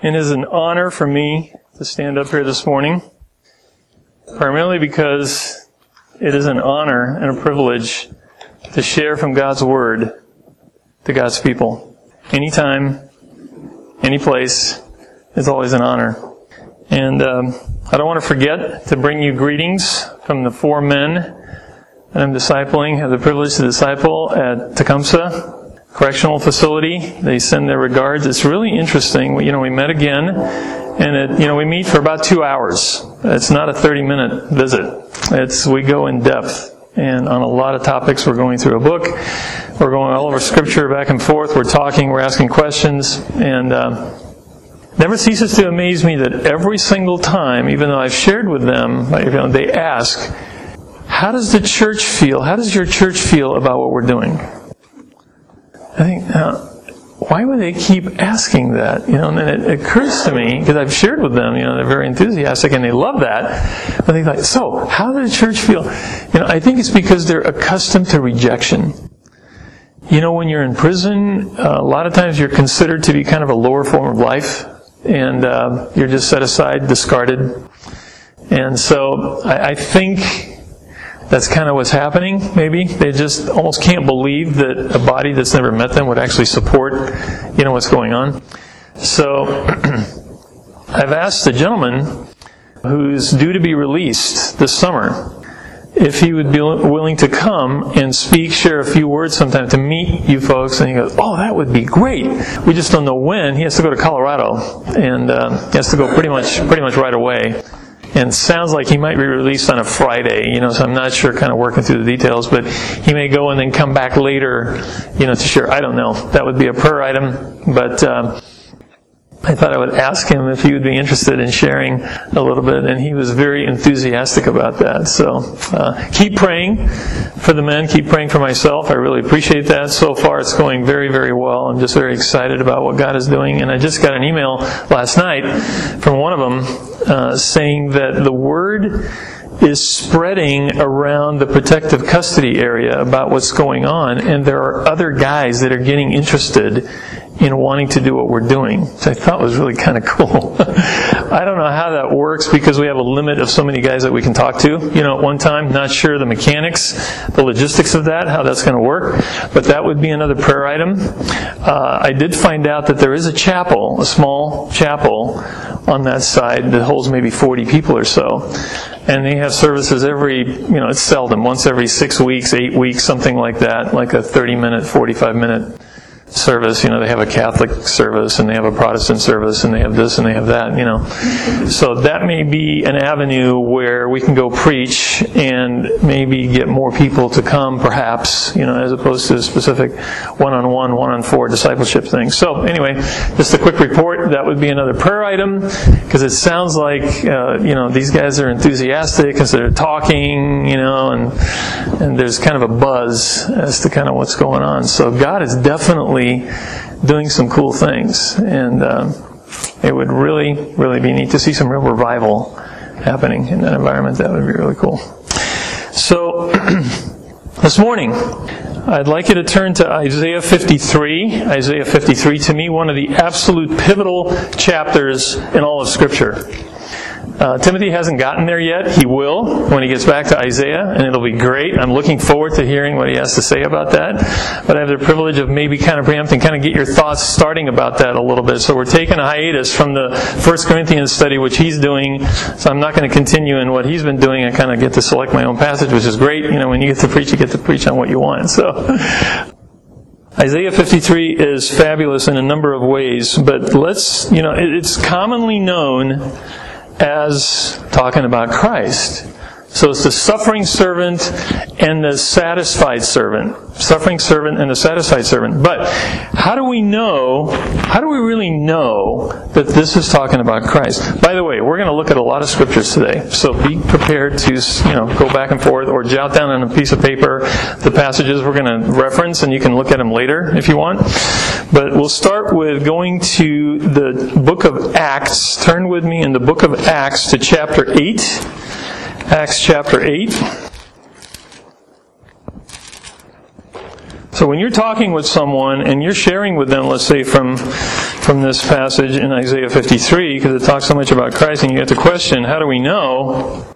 It is an honor for me to stand up here this morning, primarily because it is an honor and a privilege to share from God's Word to God's people. Anytime, any place, it's always an honor. And I don't want to forget to bring you greetings from the 4 men that I'm discipling, have the privilege to disciple at Tecumseh Correctional Facility. They send their regards. It's really interesting. We met again, and we meet for about 2 hours. It's not a 30-minute visit. We go in depth, and on a lot of topics. We're going through a book. We're going all over Scripture, back and forth. We're talking. We're asking questions, and never ceases to amaze me that every single time, even though I've shared with them, they ask, "How does the church feel? How does your church feel about what we're doing?" I think, why would they keep asking that? And then it occurs to me, because I've shared with them, they're very enthusiastic and they love that. But they're like, so, how does the church feel? I think it's because they're accustomed to rejection. When you're in prison, a lot of times you're considered to be kind of a lower form of life, and you're just set aside, discarded. And so, I think that's kind of what's happening, maybe. They just almost can't believe that a body that's never met them would actually support, what's going on. So, I've asked the gentleman who's due to be released this summer if he would be willing to come and speak, share a few words sometime to meet you folks. And he goes, "Oh, that would be great. We just don't know when." He has to go to Colorado, and he has to go pretty much right away. And sounds like he might be released on a Friday, so I'm not sure, kind of working through the details, but he may go and then come back later, to share. I don't know. That would be a prayer item, but I thought I would ask him if he would be interested in sharing a little bit, and he was very enthusiastic about that. So keep praying for the men, keep praying for myself. I really appreciate that. So far it's going very, very well. I'm just very excited about what God is doing. And I just got an email last night from one of them saying that the word is spreading around the protective custody area about what's going on, and there are other guys that are getting interested in wanting to do what we're doing, which I thought was really kind of cool. I don't know how that works because we have a limit of so many guys that we can talk to, at one time. Not sure the mechanics, the logistics of that, how that's going to work, but that would be another prayer item. I did find out that there is a chapel, a small chapel on that side that holds maybe 40 people or so. And they have services every, it's seldom, once every 6 weeks, 8 weeks, something like that, like a 30-minute, 45-minute service. They have a Catholic service, and they have a Protestant service, and they have this and they have that, So that may be an avenue where we can go preach and maybe get more people to come, perhaps, as opposed to a specific one-on-one, one-on-4 discipleship thing. So anyway, just a quick report. That would be another prayer item, because it sounds like, these guys are enthusiastic because they're talking, and there's kind of a buzz as to kind of what's going on. So God is definitely doing some cool things, and it would really, really be neat to see some real revival happening in that environment. That would be really cool. So, this morning, I'd like you to turn to Isaiah 53. Isaiah 53, to me, one of the absolute pivotal chapters in all of Scripture. Timothy hasn't gotten there yet. He will when he gets back to Isaiah, and it'll be great. I'm looking forward to hearing what he has to say about that. But I have the privilege of maybe kind of preempting, kind of get your thoughts starting about that a little bit. So we're taking a hiatus from the 1 Corinthians study, which he's doing. So I'm not going to continue in what he's been doing. I kind of get to select my own passage, which is great. When you get to preach on what you want. So Isaiah 53 is fabulous in a number of ways, but it's commonly known as talking about Christ. So it's the suffering servant and the satisfied servant. Suffering servant and the satisfied servant. But how do we really know that this is talking about Christ? By the way, we're going to look at a lot of scriptures today. So be prepared to, go back and forth or jot down on a piece of paper the passages we're going to reference, and you can look at them later if you want. But we'll start with going to the book of Acts. Turn with me in the book of Acts to chapter 8. Acts chapter 8. So when you're talking with someone and you're sharing with them, let's say from this passage in Isaiah 53, because it talks so much about Christ, and you get the question, how do we know?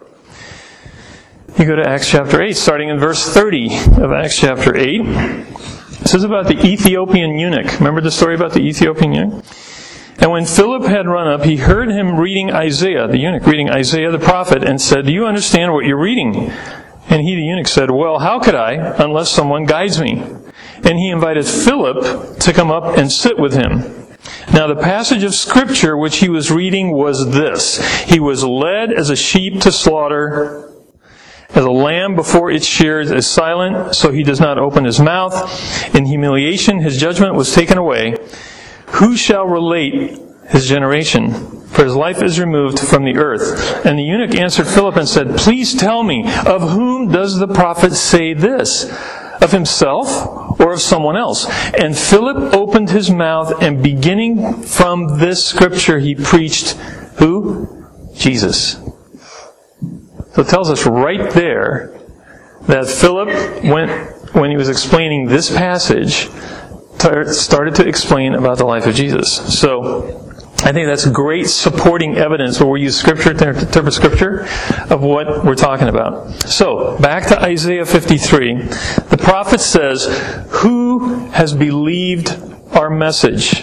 You go to Acts chapter 8, starting in verse 30 of Acts chapter 8. This is about the Ethiopian eunuch. Remember the story about the Ethiopian eunuch? And when Philip had run up, he heard him reading Isaiah, the eunuch reading Isaiah the prophet, and said, "Do you understand what you're reading?" And he, the eunuch, said, "Well, how could I, unless someone guides me?" And he invited Philip to come up and sit with him. Now the passage of Scripture which he was reading was this: "He was led as a sheep to slaughter, as a lamb before its shears is silent, so he does not open his mouth. In humiliation his judgment was taken away. Who shall relate his generation? For his life is removed from the earth." And the eunuch answered Philip and said, "Please tell me, of whom does the prophet say this? Of himself or of someone else?" And Philip opened his mouth, and beginning from this scripture he preached, who? Jesus. So it tells us right there that Philip when he was explaining this passage, started to explain about the life of Jesus. So I think that's great supporting evidence where we use Scripture to interpret Scripture of what we're talking about. So, back to Isaiah 53. The prophet says, "Who has believed our message?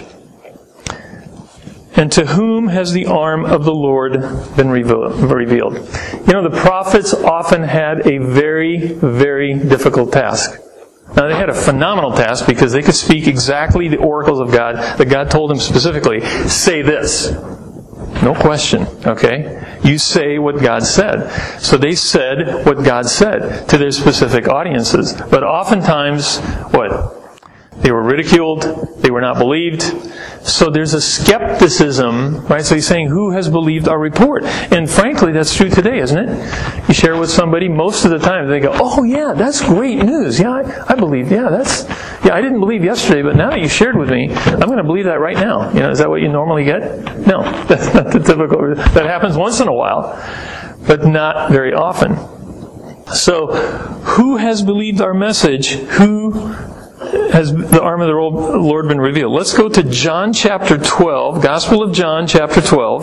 And to whom has the arm of the Lord been revealed?" You know, the prophets often had a very, very difficult task. Now, they had a phenomenal task because they could speak exactly the oracles of God that God told them specifically. Say this. No question, okay? You say what God said. So they said what God said to their specific audiences. But oftentimes, what? They were ridiculed. They were not believed. So there's a skepticism, right? So he's saying, who has believed our report? And frankly, that's true today, isn't it? You share with somebody, most of the time they go, "Oh yeah, that's great news. Yeah, I believe. Yeah, I didn't believe yesterday, but now that you shared with me, I'm going to believe that right now." You know, is that what you normally get? No, that's not the typical. That happens once in a while, but not very often. So, who has believed our message? Who has the arm of the Lord been revealed? Let's go to John chapter 12, Gospel of John chapter 12,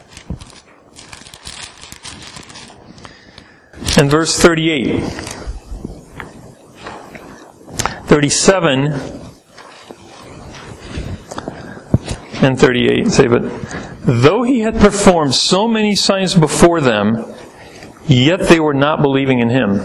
and verse 38. 37 and 38 say, "But though he had performed so many signs before them, yet they were not believing in him."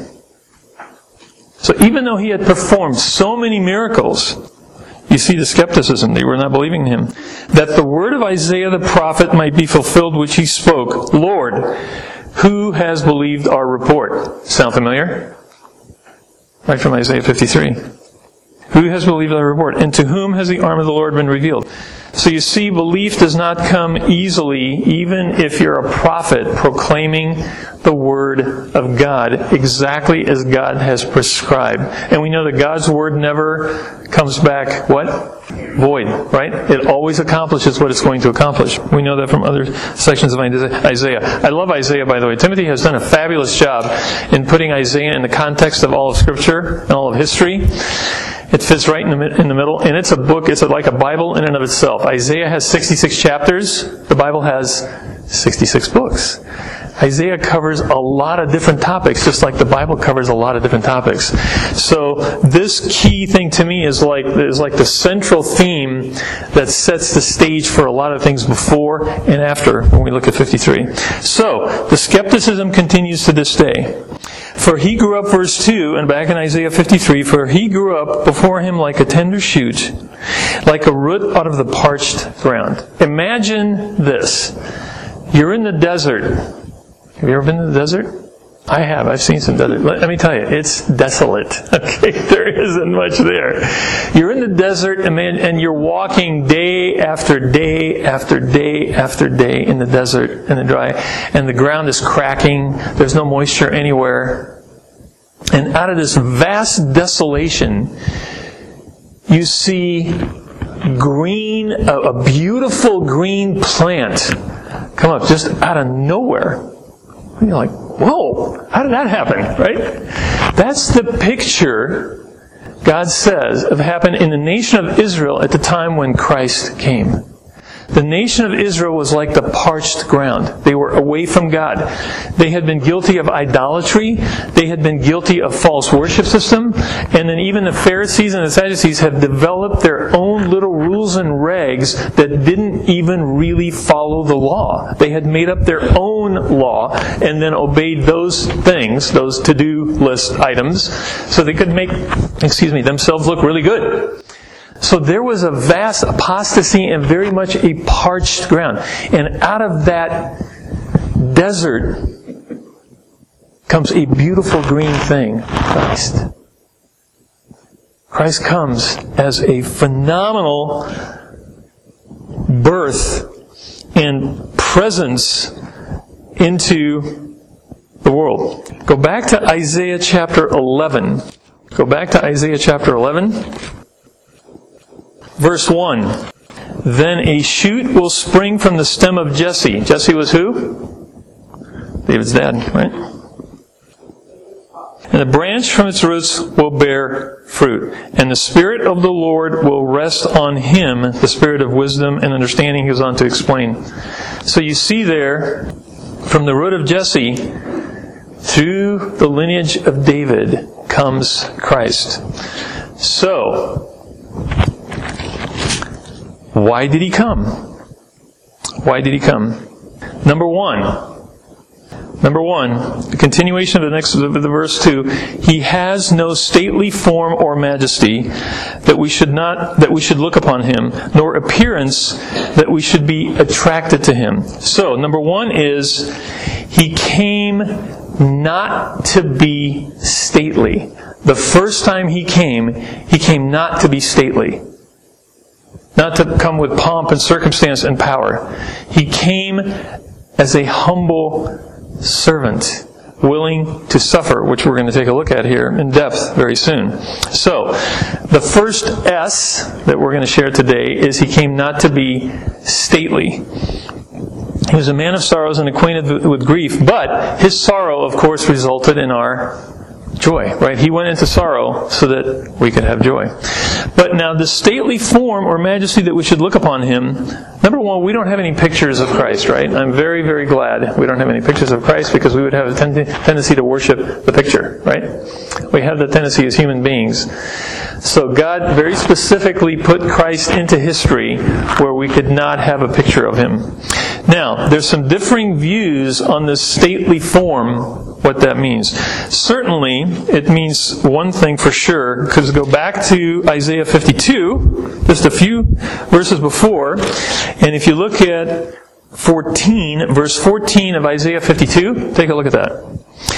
So even though he had performed so many miracles, you see the skepticism. They were not believing in him. "That the word of Isaiah the prophet might be fulfilled, which he spoke, 'Lord, who has believed our report?'" Sound familiar? Right from Isaiah 53. Who has believed our report? "And to whom has the arm of the Lord been revealed?" So you see, belief does not come easily, even if you're a prophet proclaiming the Word of God exactly as God has prescribed. And we know that God's Word never comes back, what? Void, right? It always accomplishes what it's going to accomplish. We know that from other sections of Isaiah. I love Isaiah, by the way. Timothy has done a fabulous job in putting Isaiah in the context of all of Scripture and all of history. It fits right in the middle, and it's a book. It's like a Bible in and of itself. Isaiah has 66 chapters. The Bible has 66 books. Isaiah covers a lot of different topics, just like the Bible covers a lot of different topics. So this key thing to me is like the central theme that sets the stage for a lot of things before and after when we look at 53. So the skepticism continues to this day. "For he grew up," verse 2, and back in Isaiah 53, "For he grew up before him like a tender shoot, like a root out of the parched ground." Imagine this. You're in the desert. Have you ever been to the desert? I have. I've seen some desert. Let me tell you, it's desolate. Okay, there isn't much there. You're in the desert, and you're walking day after day after day after day in the desert, in the dry, and the ground is cracking. There's no moisture anywhere. And out of this vast desolation, you see green, a beautiful green plant come up just out of nowhere. And you're like, whoa, how did that happen, right? That's the picture God says, have happened in the nation of Israel at the time when Christ came. The nation of Israel was like the parched ground. They were away from God. They had been guilty of idolatry. They had been guilty of false worship system. And then even the Pharisees and the Sadducees have developed their own little rules and regs that didn't even really follow the law. They had made up their own law and then obeyed those things, those to-do list items, so they could make, themselves look really good. So there was a vast apostasy and very much a parched ground. And out of that desert comes a beautiful green thing, Christ. Christ comes as a phenomenal birth and presence into the world. Go back to Isaiah chapter 11. Go back to Isaiah chapter 11. Verse 1, then a shoot will spring from the stem of Jesse. Jesse was who? David's dad, right? And the branch from its roots will bear fruit. And the Spirit of the Lord will rest on him, the Spirit of wisdom and understanding, he goes on to explain. So you see there, from the root of Jesse, through the lineage of David, comes Christ. So, why did he come? Why did he come? Number one, the continuation of the verse 2, he has no stately form or majesty that we should look upon him, nor appearance that we should be attracted to him. So, number one is, he came not to be stately. The first time he came not to be stately. Not to come with pomp and circumstance and power. He came as a humble servant, willing to suffer, which we're going to take a look at here in depth very soon. So, the first S that we're going to share today is he came not to be stately. He was a man of sorrows and acquainted with grief, but his sorrow, of course, resulted in our joy, right? He went into sorrow so that we could have joy. But now the stately form or majesty that we should look upon him, number one, we don't have any pictures of Christ, right? I'm very, very glad we don't have any pictures of Christ, because we would have a tendency to worship the picture, right? We have the tendency as human beings. So God very specifically put Christ into history where we could not have a picture of him. Now, there's some differing views on this stately form, what that means. Certainly, it means one thing for sure, because go back to Isaiah 52, just a few verses before, and if you look at 14, verse 14 of Isaiah 52, take a look at that.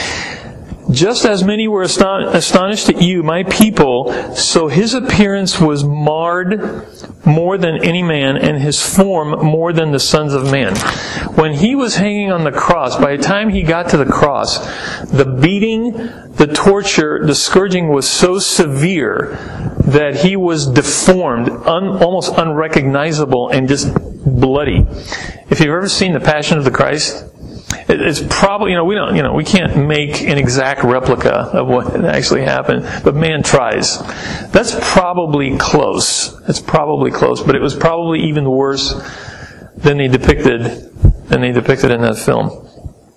Just as many were astonished at you, my people, so his appearance was marred more than any man, and his form more than the sons of man. When he was hanging on the cross, by the time he got to the cross, the beating, the torture, the scourging was so severe that he was deformed, almost unrecognizable, and just bloody. If you've ever seen The Passion of the Christ, it's probably, we can't make an exact replica of what actually happened, but man tries. That's probably close. But it was probably even worse than they depicted in that film.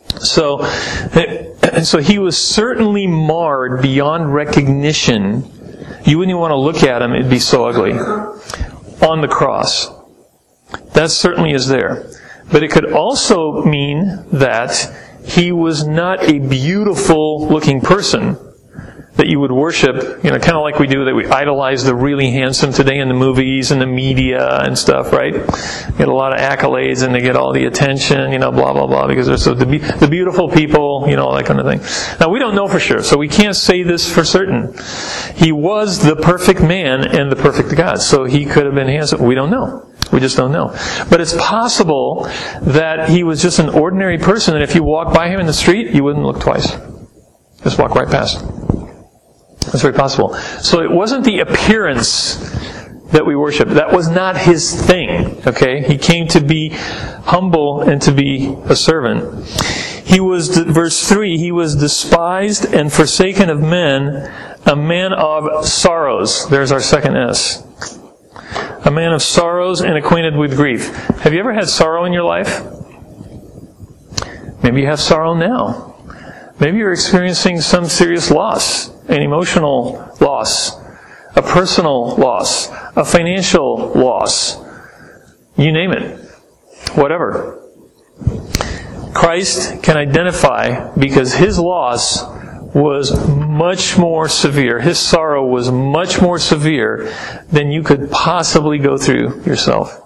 So he was certainly marred beyond recognition. You wouldn't even want to look at him, it'd be so ugly. On the cross. That certainly is there. But it could also mean that he was not a beautiful looking person that you would worship, kind of like we do, that we idolize the really handsome today in the movies and the media and stuff, right? Get a lot of accolades and they get all the attention, blah, blah, blah, because they're so the beautiful people, all that kind of thing. Now, we don't know for sure, so we can't say this for certain. He was the perfect man and the perfect God, so he could have been handsome. We don't know. We just don't know. But it's possible that he was just an ordinary person, and if you walk by him in the street, you wouldn't look twice. Just walk right past. That's very possible. So it wasn't the appearance that we worship. That was not his thing. Okay? He came to be humble and to be a servant. He was, verse 3, he was despised and forsaken of men, a man of sorrows. There's our second S. A man of sorrows and acquainted with grief. Have you ever had sorrow in your life? Maybe you have sorrow now. Maybe you're experiencing some serious loss, an emotional loss, a personal loss, a financial loss. You name it. Whatever. Christ can identify because his loss was much more severe. His sorrow was much more severe than you could possibly go through yourself.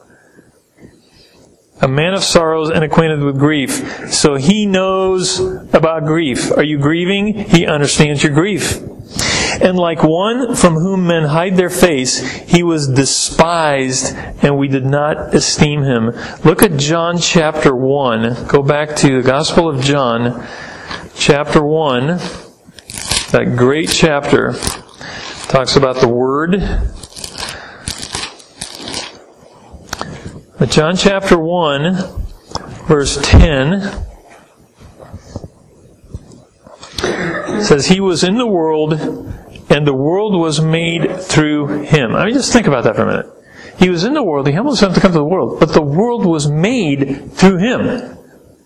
A man of sorrows and acquainted with grief. So he knows about grief. Are you grieving? He understands your grief. And like one from whom men hide their face, he was despised, and we did not esteem him. Look at John chapter 1. Go back to the Gospel of John, chapter 1. That great chapter talks about the Word. But John chapter 1, verse 10, says, He was in the world, and the world was made through Him. I mean, just think about that for a minute. He was in the world, He almost had to come to the world, but the world was made through Him.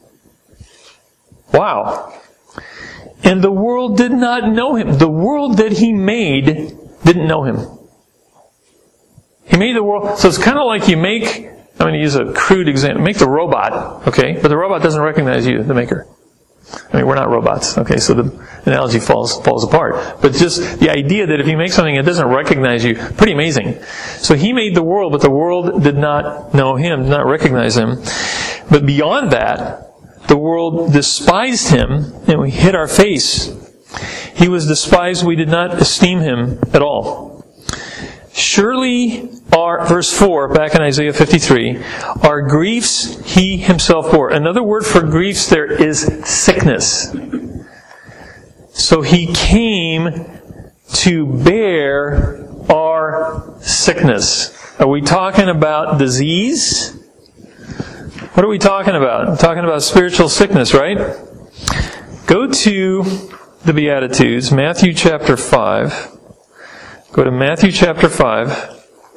Wow. And the world did not know Him. The world that He made didn't know Him. He made the world, so it's kind of like you make, I'm going to use a crude example. Make the robot, okay? But the robot doesn't recognize you, the maker. I mean, we're not robots, okay? So the analogy falls apart. But just the idea that if you make something that doesn't recognize you, pretty amazing. So he made the world, but the world did not know him, did not recognize him. But beyond that, the world despised him, and we hit our face. He was despised, we did not esteem him at all. Surely verse 4, back in Isaiah 53, our griefs he himself bore. Another word for griefs there is sickness. So he came to bear our sickness. Are we talking about disease? What are we talking about? I'm talking about spiritual sickness, right? Go to the Beatitudes, Matthew chapter 5. Go to Matthew chapter 5.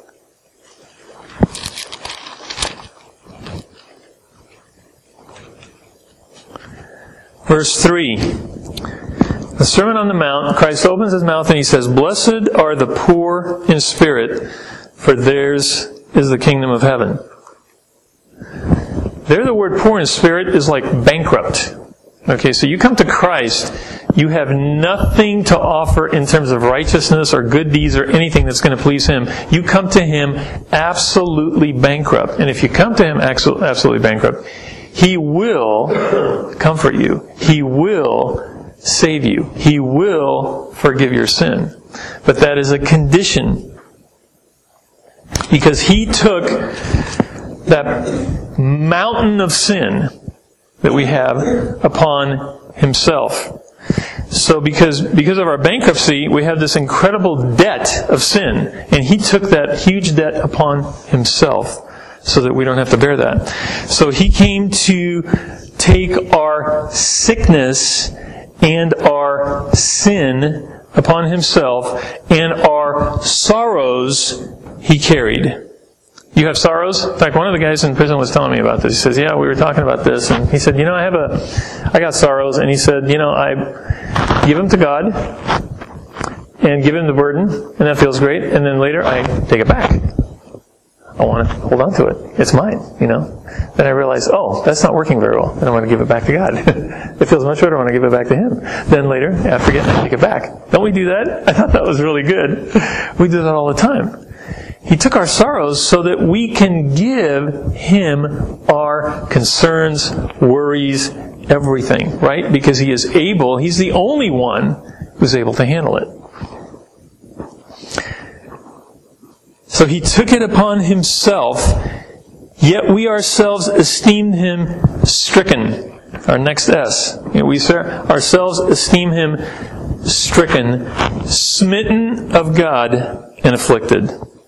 Verse 3. The Sermon on the Mount, Christ opens his mouth and he says, Blessed are the poor in spirit, for theirs is the kingdom of heaven. There the word poor in spirit is like bankrupt. Okay, so you come to Christ, you have nothing to offer in terms of righteousness or good deeds or anything that's going to please Him. You come to Him absolutely bankrupt. And if you come to Him absolutely bankrupt, He will comfort you. He will save you. He will forgive your sin. But that is a condition. Because He took that mountain of sin that we have upon Himself. So because of our bankruptcy, we have this incredible debt of sin. And He took that huge debt upon Himself so that we don't have to bear that. So He came to take our sickness and our sin upon Himself, and our sorrows He carried. You have sorrows? In fact, one of the guys in prison was telling me about this. He says, yeah, we were talking about this. And he said, I got sorrows. And he said, I give them to God and give Him the burden. And that feels great. And then later I take it back. I want to hold on to it. It's mine, Then I realize, that's not working very well. Then I want to give it back to God. It feels much better when I give it back to Him. Then later, after getting it, I take it back. Don't we do that? I thought that was really good. We do that all the time. He took our sorrows so that we can give Him our concerns, worries, everything, right? Because He is able, He's the only one who's able to handle it. So He took it upon Himself, yet we ourselves esteemed Him stricken. Our next S. We ourselves esteem Him stricken, smitten of God, and afflicted.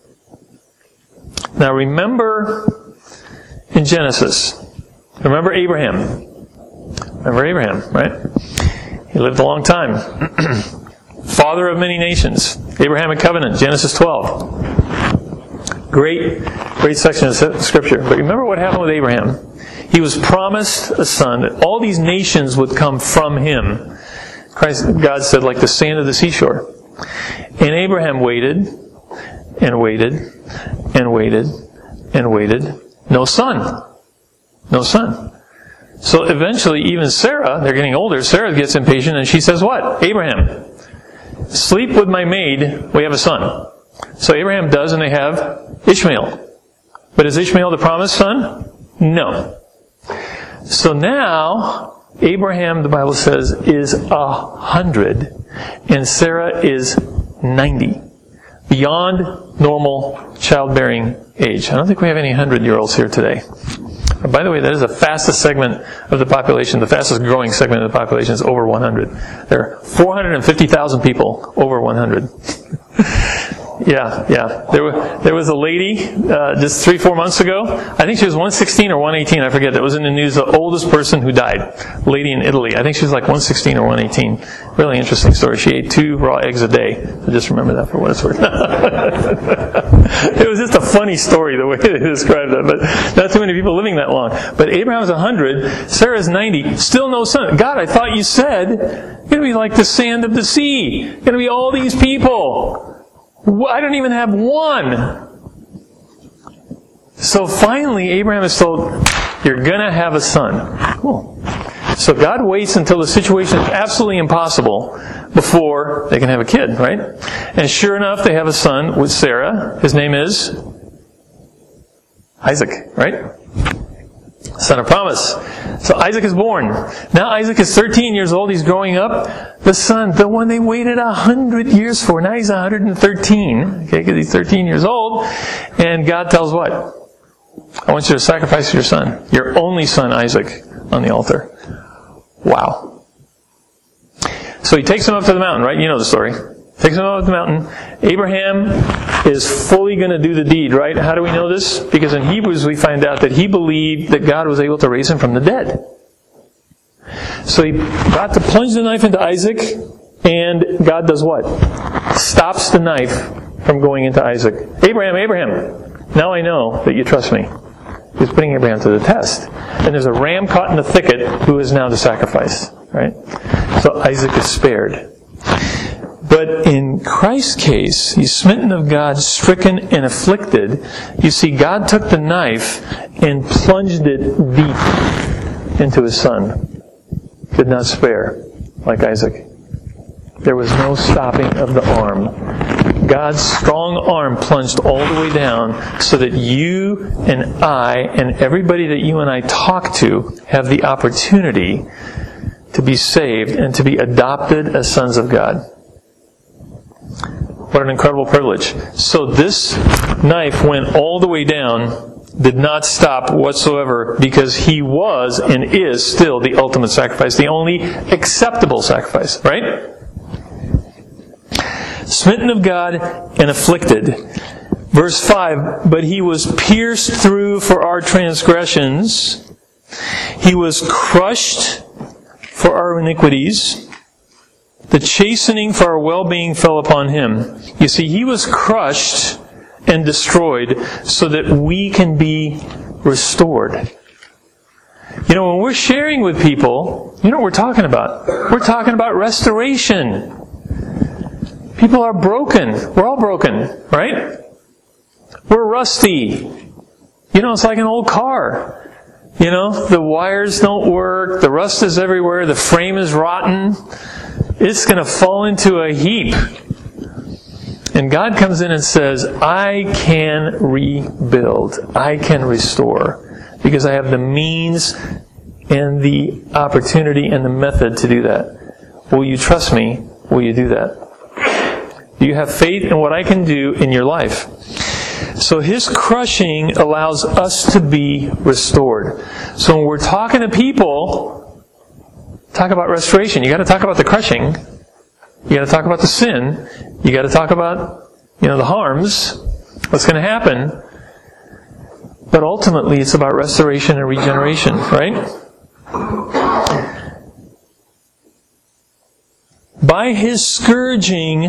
Now remember in Genesis, remember Abraham. Remember Abraham, right? He lived a long time. Father of many nations. Abrahamic covenant, Genesis 12. Great section of Scripture. But remember what happened with Abraham. He was promised a son, that all these nations would come from him. God said, like the sand of the seashore. And Abraham waited, and waited, and waited, and waited. No son. No son. So eventually, even Sarah, they're getting older, Sarah gets impatient, and she says what? Abraham, sleep with my maid, we have a son. So Abraham does, and they have Ishmael. But is Ishmael the promised son? No. So now, Abraham, the Bible says, is 100, and Sarah is 90. Beyond normal childbearing age. I don't think we have any 100-year-olds here today. By the way, that is the fastest segment of the population. The fastest growing segment of the population is over 100. There are 450,000 people over 100. Yeah. There was a lady just 3-4 months ago. I think she was 116 or 118. I forget. That was in the news. The oldest person who died, lady in Italy. I think she was like 116 or 118. Really interesting story. She ate 2 raw eggs a day. So just remember that for what it's worth. It was just a funny story the way they described it. But not too many people living that long. But Abraham's 100. Sarah's 90. Still no son. God, I thought you said you're going to be like the sand of the sea. You're going to be all these people. I don't even have one. So finally, Abraham is told, you're going to have a son. Cool. So God waits until the situation is absolutely impossible before they can have a kid, right? And sure enough, they have a son with Sarah. His name is Isaac, right? Son of promise. So Isaac is born. Now Isaac is 13 years old. He's growing up. The son, the one they waited 100 years for. Now he's 113. Okay, because he's 13 years old. And God tells what? I want you to sacrifice your son. Your only son, Isaac, on the altar. Wow. So he takes him up to the mountain, right? You know the story. Takes him up the mountain. Abraham is fully going to do the deed, right? How do we know this? Because in Hebrews we find out that he believed that God was able to raise him from the dead. So he got to plunge the knife into Isaac, and God does what? Stops the knife from going into Isaac. Abraham, now I know that you trust me. He's putting Abraham to the test. And there's a ram caught in the thicket who is now the sacrifice, right? So Isaac is spared. But in Christ's case, he's smitten of God, stricken and afflicted. You see, God took the knife and plunged it deep into his son. Could not spare, like Isaac. There was no stopping of the arm. God's strong arm plunged all the way down so that you and I and everybody that you and I talk to have the opportunity to be saved and to be adopted as sons of God. What an incredible privilege. So this knife went all the way down, did not stop whatsoever, because he was and is still the ultimate sacrifice, the only acceptable sacrifice, right? Smitten of God and afflicted. Verse 5, but he was pierced through for our transgressions. He was crushed for our iniquities. The chastening for our well-being fell upon him. You see, he was crushed and destroyed so that we can be restored. You know, when we're sharing with people, you know what we're talking about? We're talking about restoration. People are broken. We're all broken, right? We're rusty. You know, it's like an old car. You know, the wires don't work, the rust is everywhere, the frame is rotten. It's going to fall into a heap. And God comes in and says, I can rebuild. I can restore. Because I have the means and the opportunity and the method to do that. Will you trust me? Will you do that? Do you have faith in what I can do in your life? So his crushing allows us to be restored. So when we're talking to people, talk about restoration. You got to talk about the crushing. You got to talk about the sin. You got to talk about, the harms. What's going to happen. But ultimately, it's about restoration and regeneration, right? by His scourging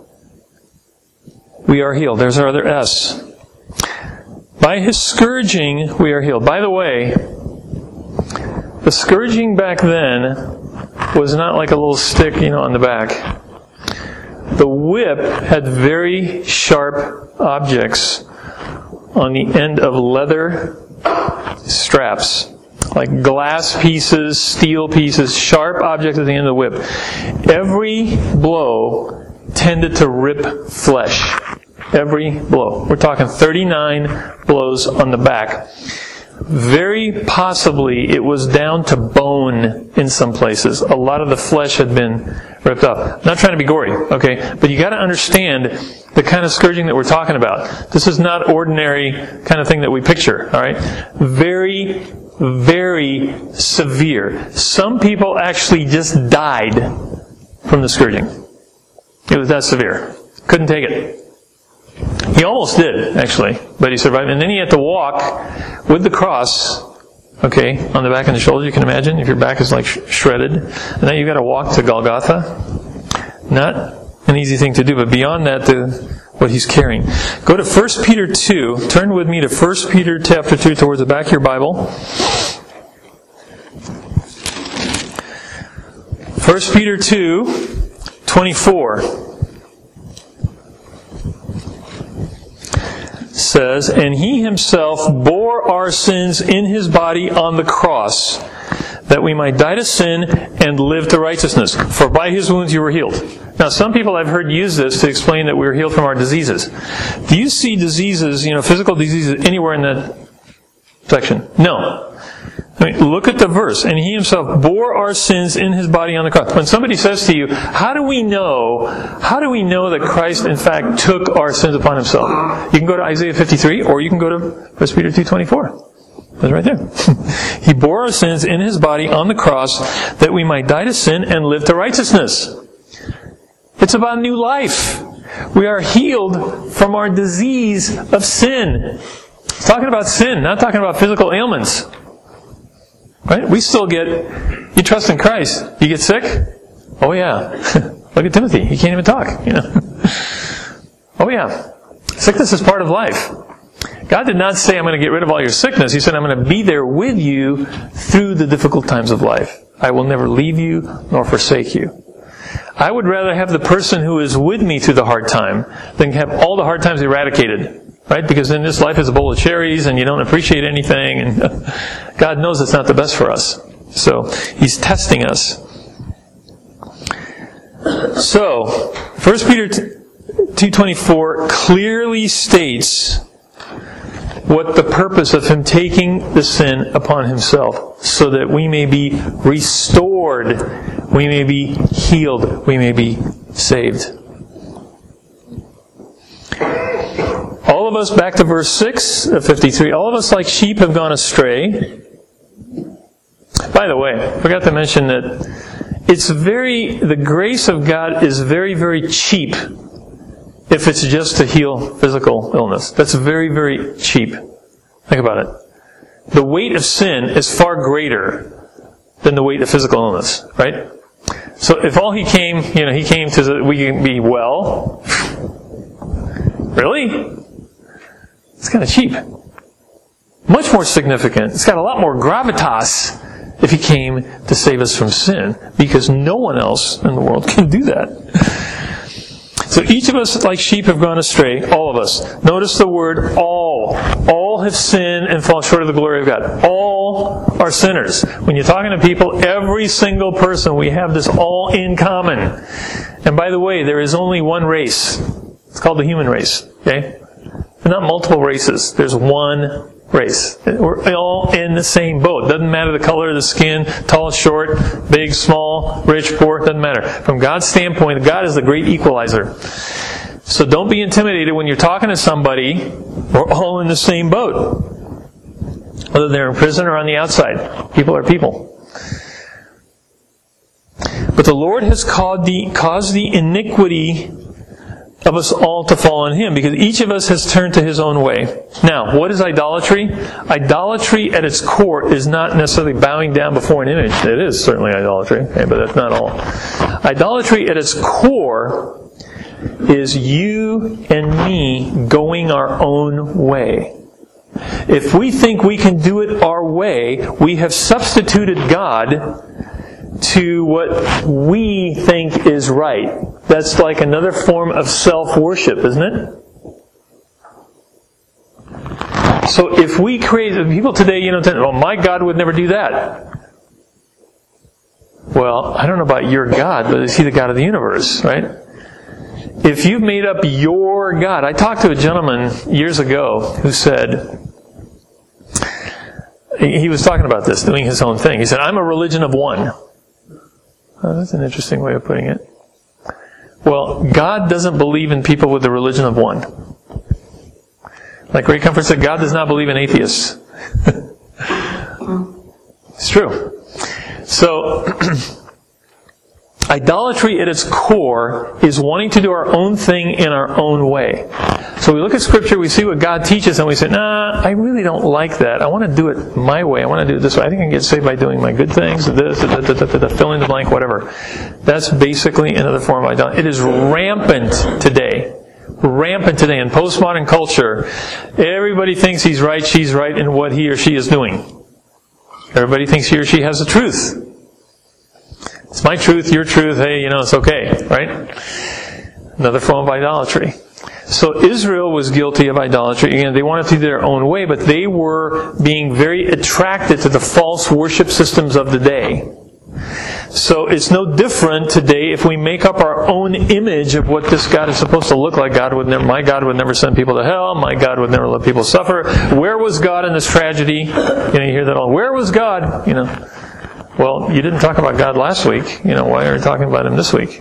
we are healed. There's our other S. By His scourging we are healed. By the way, the scourging back then was not like a little stick, on the back. The whip had very sharp objects on the end of leather straps, like glass pieces, steel pieces, sharp objects at the end of the whip. Every blow tended to rip flesh. Every blow. We're talking 39 blows on the back. Very possibly it was down to bone in some places. A lot of the flesh had been ripped off. Not trying to be gory, okay? But you got to understand the kind of scourging that we're talking about. This is not ordinary kind of thing that we picture, all right? Very, very severe. Some people actually just died from the scourging. It was that severe. Couldn't take it. He almost did, actually, but he survived. And then he had to walk with the cross, okay, on the back and the shoulder. You can imagine if your back is like shredded. And now you've got to walk to Golgotha. Not an easy thing to do, but beyond that, what he's carrying. Go to 1 Peter 2. Turn with me to 1 Peter chapter 2 towards the back of your Bible. 1 Peter 2, 24. Says, and He Himself bore our sins in His body on the cross, that we might die to sin and live to righteousness. For by His wounds you were healed. Now, some people I've heard use this to explain that we were healed from our diseases. Do you see diseases, physical diseases anywhere in that section? No. Look at the verse. And He Himself bore our sins in His body on the cross. When somebody says to you, how do we know that Christ in fact took our sins upon Himself? You can go to Isaiah 53 or you can go to 1 Peter 2:24. That's right there. He bore our sins in His body on the cross that we might die to sin and live to righteousness. It's about new life. We are healed from our disease of sin. It's talking about sin, not talking about physical ailments. Right? We still you trust in Christ. You get sick? Oh yeah. Look at Timothy. He can't even talk. Oh yeah. Sickness is part of life. God did not say, I'm going to get rid of all your sickness. He said, I'm going to be there with you through the difficult times of life. I will never leave you nor forsake you. I would rather have the person who is with me through the hard time than have all the hard times eradicated. Right? Because then this life is a bowl of cherries and you don't appreciate anything, and God knows it's not the best for us. So He's testing us. So 1 Peter 2:24 clearly states what the purpose of Him taking the sin upon Himself, so that we may be restored, we may be healed, we may be saved. All of us, back to verse 6 of 53, all of us like sheep have gone astray. By the way, I forgot to mention that the grace of God is very, very cheap if it's just to heal physical illness. That's very, very cheap. Think about it. The weight of sin is far greater than the weight of physical illness, right? So if all He came, He came we can be well. Really? It's kind of cheap. Much more significant. It's got a lot more gravitas if He came to save us from sin, because no one else in the world can do that. So each of us, like sheep, have gone astray. All of us. Notice the word all. All have sinned and fall short of the glory of God. All are sinners. When you're talking to people, every single person, we have this all in common. And by the way, there is only one race. It's called the human race. Okay? They're not multiple races. There's one race. We're all in the same boat. Doesn't matter the color of the skin, tall, short, big, small, rich, poor, doesn't matter. From God's standpoint, God is the great equalizer. So don't be intimidated when you're talking to somebody. We're all in the same boat. Whether they're in prison or on the outside. People are people. But the Lord has caused the iniquity of us all to fall on Him, because each of us has turned to his own way. Now, what is idolatry? Idolatry at its core is not necessarily bowing down before an image. It is certainly idolatry, okay, but that's not all. Idolatry at its core is you and me going our own way. If we think we can do it our way, we have substituted God to what we think is right. That's like another form of self-worship, isn't it? So if we create, people today, oh, my God would never do that. Well, I don't know about your God, but is He the God of the universe, right? If you've made up your God, I talked to a gentleman years ago who said, he was talking about this, doing his own thing. He said, I'm a religion of one. Oh, that's an interesting way of putting it. Well, God doesn't believe in people with the religion of one. Like Great Comfort said, God does not believe in atheists. It's true. So, idolatry at its core is wanting to do our own thing in our own way. So we look at Scripture, we see what God teaches, and we say, nah, I really don't like that. I want to do it my way. I want to do it this way. I think I can get saved by doing my good things, this, fill in the blank, whatever. That's basically another form of idolatry. It is rampant today. Rampant today in postmodern culture. Everybody thinks he's right, she's right in what he or she is doing. Everybody thinks he or she has the truth. It's my truth, your truth, hey, it's okay, right? Another form of idolatry. So Israel was guilty of idolatry. Again, they wanted to do their own way, but they were being very attracted to the false worship systems of the day. So it's no different today if we make up our own image of what this God is supposed to look like. My God would never send people to hell. My God would never let people suffer. Where was God in this tragedy? You hear that all. Where was God? Well, you didn't talk about God last week. Why are you talking about Him this week?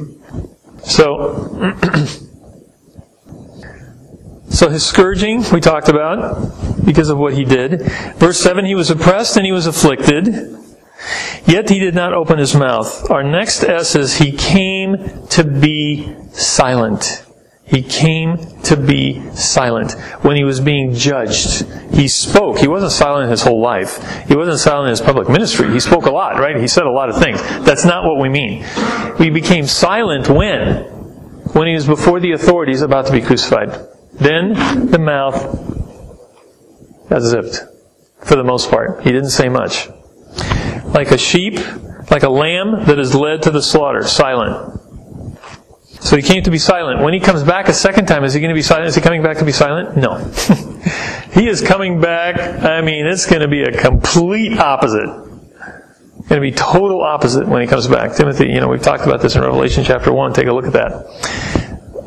So his scourging, we talked about, because of what he did. Verse 7, he was oppressed and he was afflicted, yet he did not open his mouth. Our next S is, he came to be silent. He came to be silent. When he was being judged, he spoke. He wasn't silent his whole life. He wasn't silent in his public ministry. He spoke a lot, right? He said a lot of things. That's not what we mean. He became silent when he was before the authorities about to be crucified. Then the mouth got zipped, for the most part. He didn't say much. Like a sheep, like a lamb that is led to the slaughter, silent. So he came to be silent. When he comes back a second time, is he going to be silent? Is he coming back to be silent? No. He is coming back, it's going to be a complete opposite. It's going to be total opposite when he comes back. Timothy, we've talked about this in Revelation chapter 1. Take a look at that.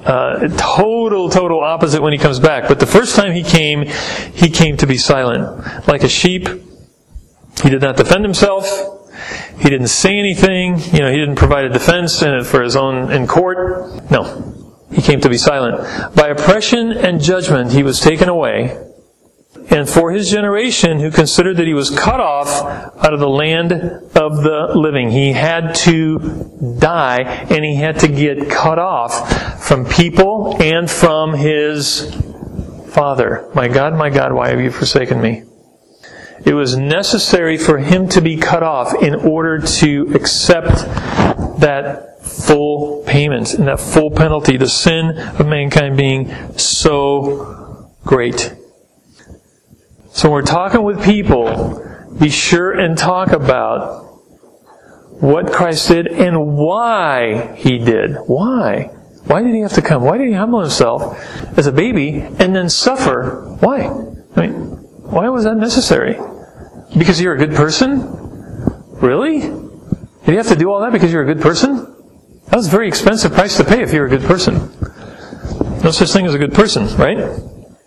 Total opposite when he comes back. But the first time he came to be silent. Like a sheep, he did not defend himself. He didn't say anything. He didn't provide a defense for his own in court. No. He came to be silent. By oppression and judgment he was taken away. And for his generation, who considered that he was cut off out of the land of the living. He had to die, and he had to get cut off from people and from his Father. My God, why have you forsaken me? It was necessary for him to be cut off in order to accept that full payment and that full penalty, the sin of mankind being so great. So when we're talking with people, be sure and talk about what Christ did and why He did. Why? Why did He have to come? Why did He humble Himself as a baby and then suffer? Why? Why was that necessary? Because you're a good person? Really? Did He have to do all that because you're a good person? That was a very expensive price to pay if you're a good person. No such thing as a good person, right?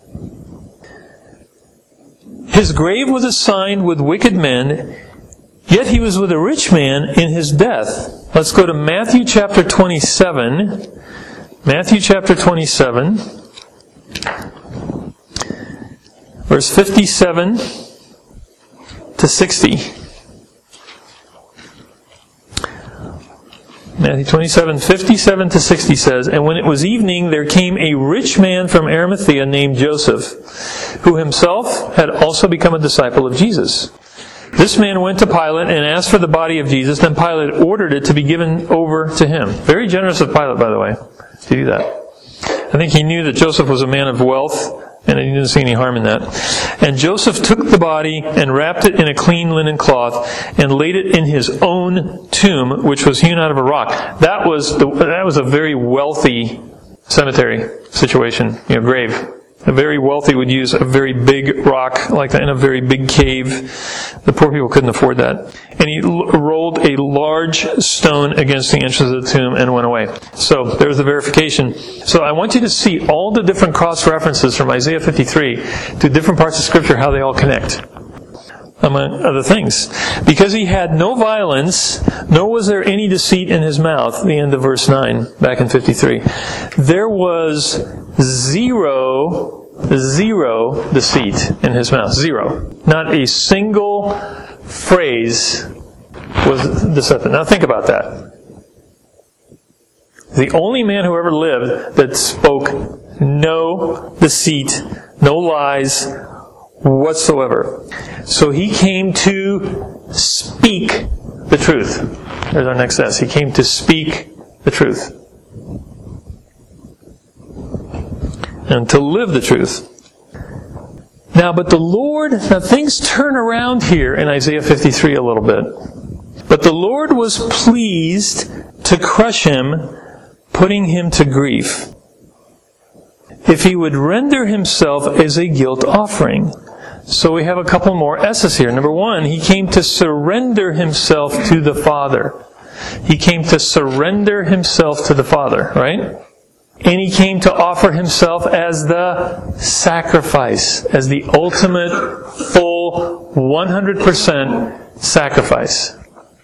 His grave was assigned with wicked men, yet he was with a rich man in his death. Let's go to Matthew chapter 27. Matthew chapter 27, verse 57 to 60. Matthew 27, 57 to 60 says, "And when it was evening, there came a rich man from Arimathea named Joseph, who himself had also become a disciple of Jesus. This man went to Pilate and asked for the body of Jesus. Then Pilate ordered it to be given over to him." Very generous of Pilate, by the way, to do that. I think he knew that Joseph was a man of wealth, and he didn't see any harm in that. "And Joseph took the body and wrapped it in a clean linen cloth and laid it in his own tomb, which was hewn out of a rock." That was a very wealthy cemetery situation, grave. The very wealthy would use a very big rock like that in a very big cave. The poor people couldn't afford that. "And he rolled a large stone against the entrance of the tomb and went away." So there's the verification. So I want you to see all the different cross-references from Isaiah 53 to different parts of Scripture, how they all connect, among other things. "Because he had no violence, nor was there any deceit in his mouth," the end of verse 9, back in 53. There was zero deceit in his mouth. Zero. Not a single phrase was deceptive. Now think about that. The only man who ever lived that spoke no deceit, no lies whatsoever. So he came to speak the truth. There's our next S. He came to speak the truth. And to live the truth. Now things turn around here in Isaiah 53 a little bit. "But the Lord was pleased to crush him, putting him to grief, if he would render himself as a guilt offering." So we have a couple more S's here. Number one, he came to surrender himself to the Father. He came to surrender himself to the Father, right? And he came to offer himself as the sacrifice, as the ultimate, full, 100% sacrifice.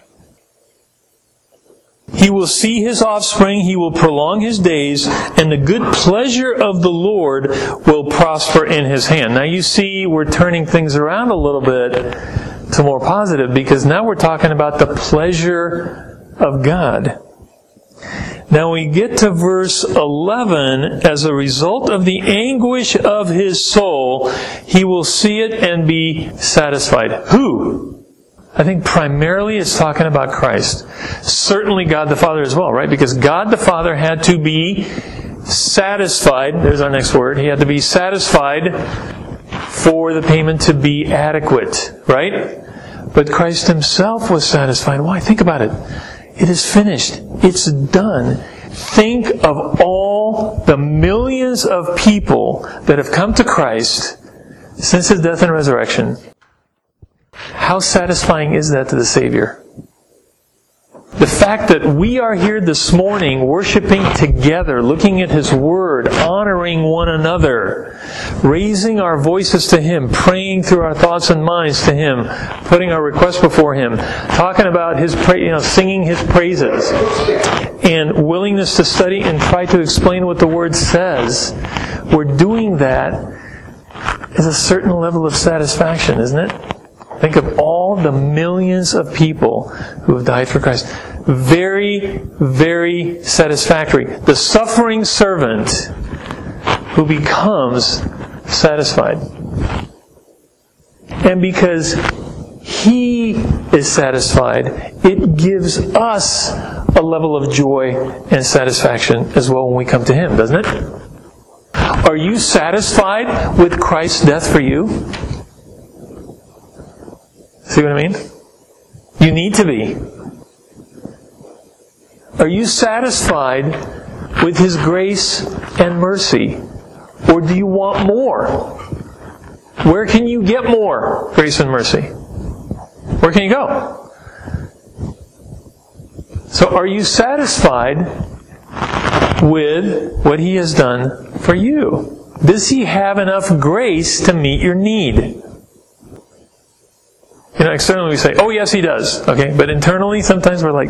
"He will see his offspring, he will prolong his days, and the good pleasure of the Lord will prosper in his hand." Now you see, we're turning things around a little bit to more positive, because now we're talking about the pleasure of God. Now we get to verse 11, "As a result of the anguish of his soul, he will see it and be satisfied." Who? I think primarily it's talking about Christ. Certainly God the Father as well, right? Because God the Father had to be satisfied. There's our next word. He had to be satisfied for the payment to be adequate, right? But Christ himself was satisfied. Why? Think about it. It is finished. It's done. Think of all the millions of people that have come to Christ since his death and resurrection. How satisfying is that to the Savior? The fact that we are here this morning worshiping together, looking at His Word, honoring one another, raising our voices to Him, praying through our thoughts and minds to Him, putting our requests before Him, talking about His singing His praises, and willingness to study and try to explain what the Word says. We're doing that as a certain level of satisfaction, isn't it? Think of all the millions of people who have died for Christ. Very, very satisfactory. The suffering servant who becomes satisfied. And because He is satisfied, it gives us a level of joy and satisfaction as well when we come to Him, doesn't it? Are you satisfied with Christ's death for you? See what I mean? You need to be. Are you satisfied with His grace and mercy? Or do you want more? Where can you get more grace and mercy? Where can you go? So are you satisfied with what He has done for you? Does He have enough grace to meet your need? Externally we say, oh yes, He does. Okay, but internally sometimes we're like,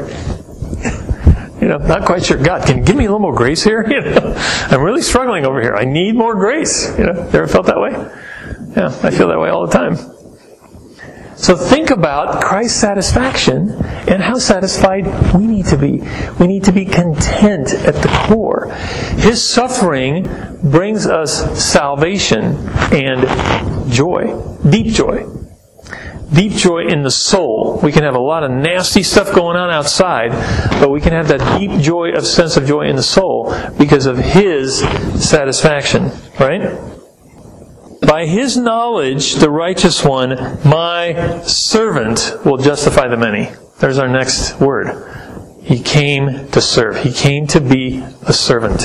not quite sure. God, can you give me a little more grace here? I'm really struggling over here. I need more grace. You ever felt that way? Yeah, I feel that way all the time. So think about Christ's satisfaction and how satisfied we need to be. We need to be content at the core. His suffering brings us salvation and joy, deep joy. Deep joy in the soul. We can have a lot of nasty stuff going on outside, but we can have that deep joy, of sense of joy in the soul because of His satisfaction, right? By His knowledge, the righteous one, my servant, will justify the many. There's our next word. He came to serve. He came to be a servant.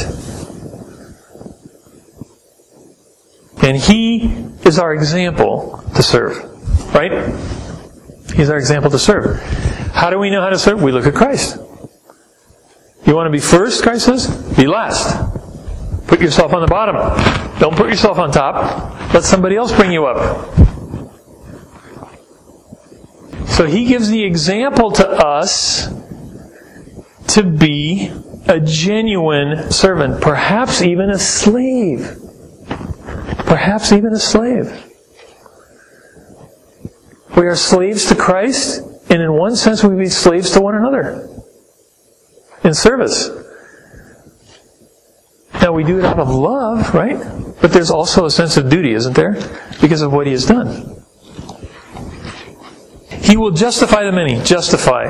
And He is our example to serve. Right? He's our example to serve. How do we know how to serve? We look at Christ. You want to be first, Christ says? Be last. Put yourself on the bottom. Don't put yourself on top. Let somebody else bring you up. So He gives the example to us to be a genuine servant. Perhaps even a slave. Perhaps even a slave. We are slaves to Christ, and in one sense we be slaves to one another in service. Now we do it out of love, right? But there's also a sense of duty, isn't there? Because of what He has done. He will justify the many. Justify.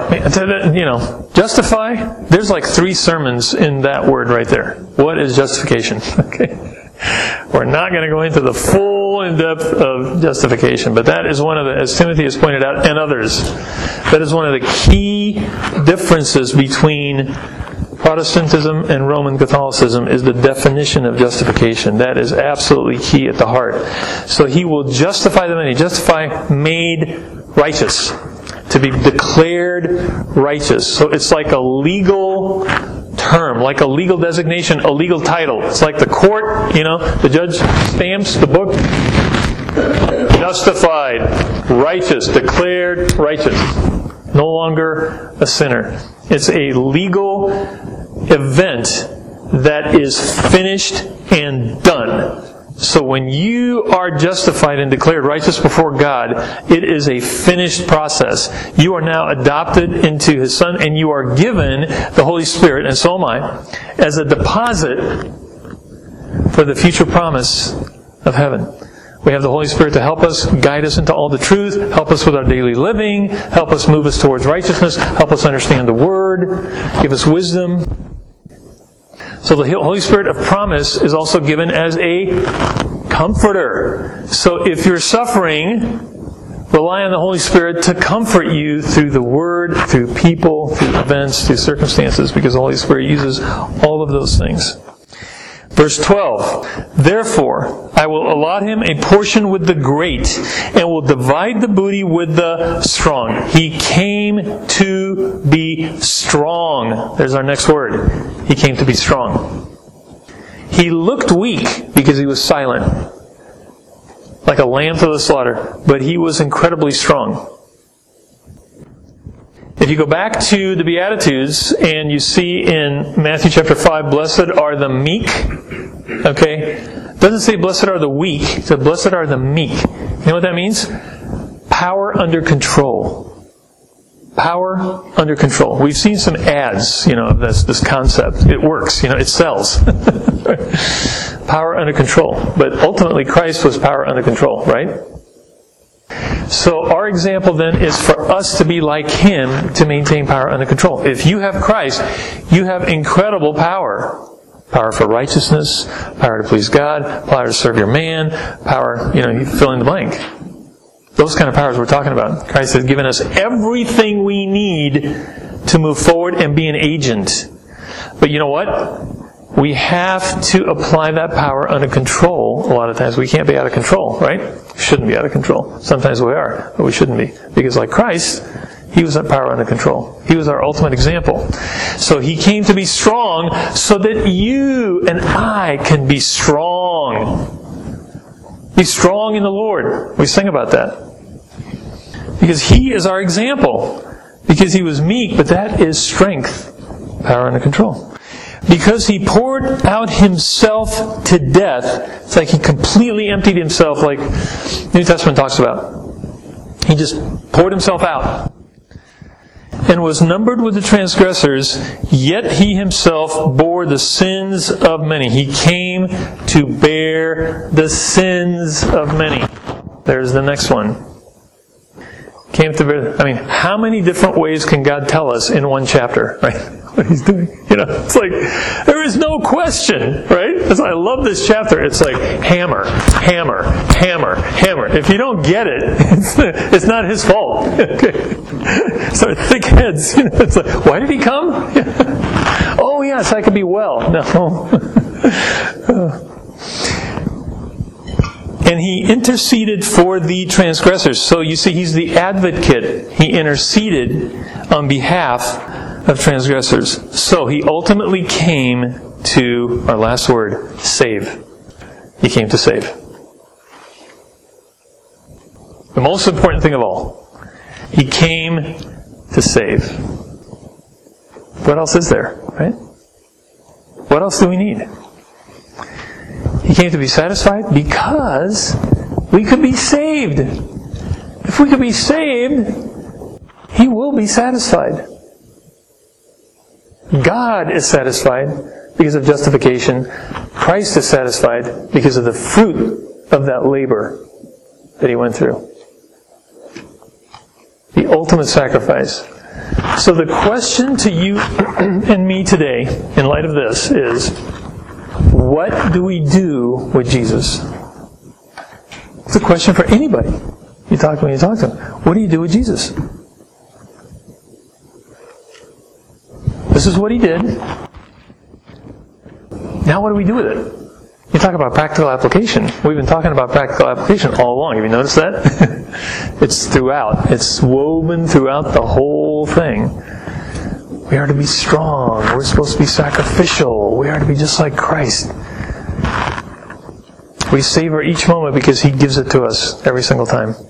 Justify, there's like 3 sermons in that word right there. What is justification? Okay. We're not going to go into the full in-depth of justification, but that is one of the, as Timothy has pointed out, and others, that is one of the key differences between Protestantism and Roman Catholicism is the definition of justification. That is absolutely key at the heart. So He will justify the many. Justify, made righteous. To be declared righteous. So it's like a legal term, like a legal designation, a legal title. It's like the court, the judge stamps the book. Justified, righteous, declared righteous. No longer a sinner. It's a legal event that is finished and done. So when you are justified and declared righteous before God, it is a finished process. You are now adopted into His Son, and you are given the Holy Spirit, and so am I, as a deposit for the future promise of heaven. We have the Holy Spirit to help us, guide us into all the truth, help us with our daily living, help us move us towards righteousness, help us understand the Word, give us wisdom. So the Holy Spirit of promise is also given as a comforter. So if you're suffering, rely on the Holy Spirit to comfort you through the Word, through people, through events, through circumstances, because the Holy Spirit uses all of those things. Verse 12, therefore, I will allot him a portion with the great, and will divide the booty with the strong. He came to be strong. There's our next word. He came to be strong. He looked weak because He was silent, like a lamb to the slaughter, but He was incredibly strong. If you go back to the Beatitudes and you see in Matthew chapter 5, blessed are the meek. Okay? It doesn't say blessed are the weak. It says blessed are the meek. You know what that means? Power under control. Power under control. We've seen some ads, of this concept. It works, it sells. Power under control. But ultimately Christ was power under control, right? So our example then is for us to be like Him to maintain power under control. If you have Christ, you have incredible power. Power for righteousness, power to please God, power to serve your man, power, you fill in the blank. Those kind of powers we're talking about. Christ has given us everything we need to move forward and be an agent. But you know what? We have to apply that power under control a lot of times. We can't be out of control, right? We shouldn't be out of control. Sometimes we are, but we shouldn't be. Because like Christ, He was that power under control. He was our ultimate example. So He came to be strong so that you and I can be strong. Be strong in the Lord. We sing about that. Because He is our example. Because He was meek, but that is strength. Power under control. Because He poured out Himself to death, it's like He completely emptied Himself, like New Testament talks about. He just poured himself out. And was numbered with the transgressors, yet he himself bore the sins of many. He came to bear the sins of many. There's the next one. Came to bear. I mean, how many different ways can God tell us in one chapter, right? What He's doing. It's like, there is no question, right? That's why I love this chapter. It's like hammer, hammer, hammer, hammer. If you don't get it, it's not His fault. Okay. So thick heads. It's like, why did He come? Oh yes, I could be well. No. And He interceded for the transgressors. So you see, He's the advocate. He interceded on behalf of transgressors. So He ultimately came to, our last word, save. He came to save. The most important thing of all. He came to save. What else is there, right? What else do we need? He came to be satisfied because we could be saved. If we could be saved, He will be satisfied. God is satisfied because of justification. Christ is satisfied because of the fruit of that labor that He went through. The ultimate sacrifice. So the question to you and me today, in light of this, is, what do we do with Jesus? It's a question for anybody. When you talk to Him. What do you do with Jesus? This is what He did. Now what do we do with it? You talk about practical application. We've been talking about practical application all along. Have you noticed that? It's throughout. It's woven throughout the whole thing. We are to be strong. We're supposed to be sacrificial. We are to be just like Christ. We savor each moment because He gives it to us every single time.